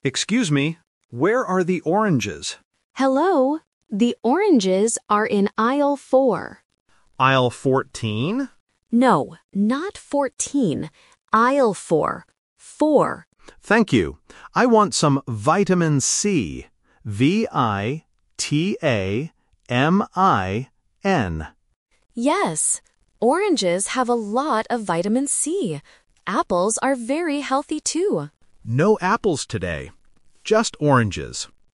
Excuse me, where are the oranges? Hello, the oranges are in aisle 4. Aisle 14? No, not 14. Aisle 4. 4. Thank you. I want some vitamin C. VITAMIN. Yes, oranges have a lot of vitamin C. Apples are very healthy too. No apples today. Just oranges.